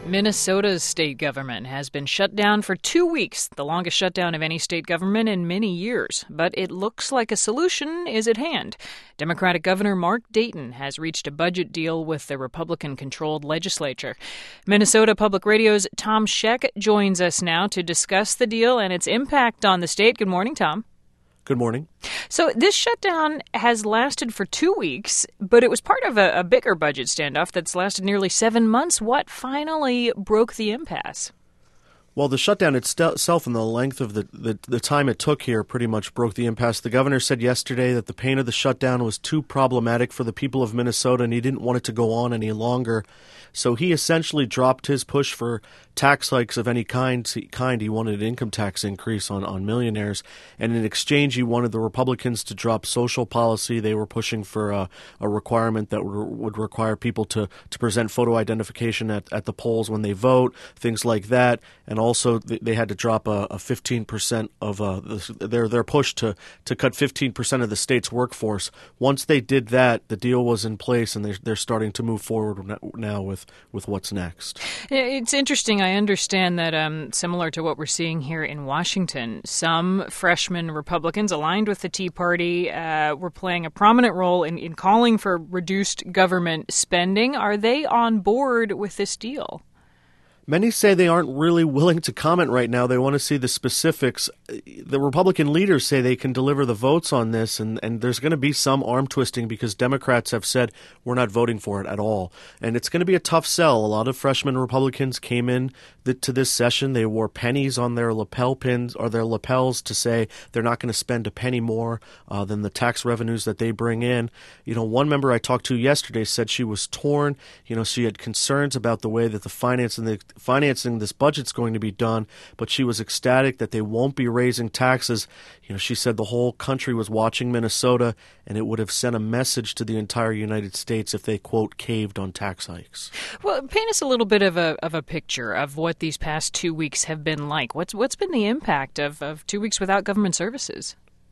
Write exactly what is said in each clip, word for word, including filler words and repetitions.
Minnesota's state government has been shut down for two weeks, the longest shutdown of any state government in many years. But it looks like a solution is at hand. Democratic Governor Mark Dayton has reached a budget deal with the Republican-controlled legislature. Minnesota Public Radio's Tom Scheck joins us now to discuss the deal and its impact on the state. Good morning, Tom. Good morning. So this shutdown has lasted for two weeks, but it was part of a, a bigger budget standoff that's lasted nearly seven months. What finally broke the impasse? Well, the shutdown itself and the length of the, the, the time it took here pretty much broke the impasse. The governor said yesterday that the pain of the shutdown was too problematic for the people of Minnesota and he didn't want it to go on any longer. So he essentially dropped his push for tax hikes of any kind. kind. He wanted an income tax increase on, on millionaires. And in exchange, he wanted the Republicans to drop social policy. They were pushing for a, a requirement that would, would require people to, to present photo identification at, at the polls when they vote, things like that. And also they had to drop a, a fifteen percent of uh, their their push to, to cut fifteen percent of the state's workforce. Once they did that, the deal was in place, and they're, they're starting to move forward now with, with what's next. It's interesting. I understand that um, similar to what we're seeing here in Washington, some freshman Republicans aligned with the Tea Party uh, were playing a prominent role in, in calling for reduced government spending. Are they on board with this deal? Many say they aren't really willing to comment right now. They want to see the specifics. The Republican leaders say they can deliver the votes on this, and, and there's going to be some arm twisting because Democrats have said we're not voting for it at all. And it's going to be a tough sell. A lot of freshman Republicans came in the, to this session. They wore pennies on their lapel pins or their lapels to say they're not going to spend a penny more uh, than the tax revenues that they bring in. You know, one member I talked to yesterday said she was torn. You know, she had concerns about the way that the finance and the financing this budget's going to be done, but she was ecstatic that they won't be raising taxes. You know, she said the whole country was watching Minnesota, and it would have sent a message to the entire United States if they, quote, caved on tax hikes. Well, paint us a little bit of a of a picture of what these past two weeks have been like. What's what's been the impact of, of two weeks without government services?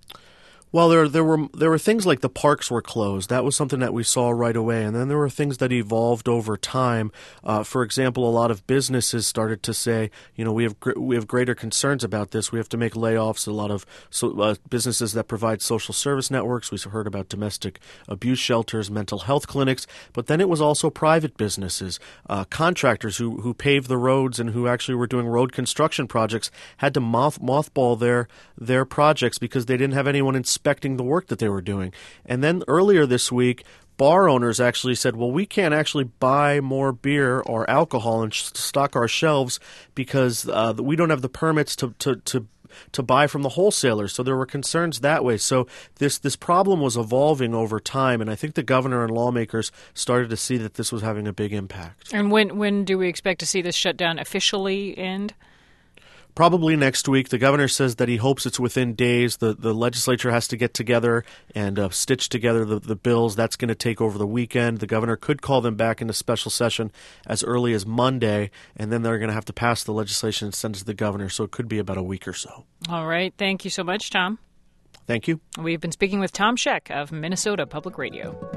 Well, there there were there were things like the parks were closed. That was something that we saw right away. And then there were things that evolved over time. Uh, for example, a lot of businesses started to say, you know, we have gr- we have greater concerns about this. We have to make layoffs. A lot of so, uh, businesses that provide social service networks. We heard about domestic abuse shelters, mental health clinics. But then it was also private businesses, uh, contractors who who paved the roads and who actually were doing road construction projects had to moth mothball their their projects because they didn't have anyone inspecting the work that they were doing. And then earlier this week, bar owners actually said, well, we can't actually buy more beer or alcohol and sh- stock our shelves because uh, we don't have the permits to, to, to to buy from the wholesalers. So there were concerns that way. So this this problem was evolving over time, and I think the governor and lawmakers started to see that this was having a big impact. And when when do we expect to see this shutdown officially end? Probably next week. The governor says that he hopes it's within days. The the legislature has to get together and uh, stitch together the, the bills. That's going to take over the weekend. The governor could call them back into special session as early as Monday, and then they're going to have to pass the legislation and send it to the governor. So it could be about a week or so. All right. Thank you so much, Tom. Thank you. We've been speaking with Tom Scheck of Minnesota Public Radio.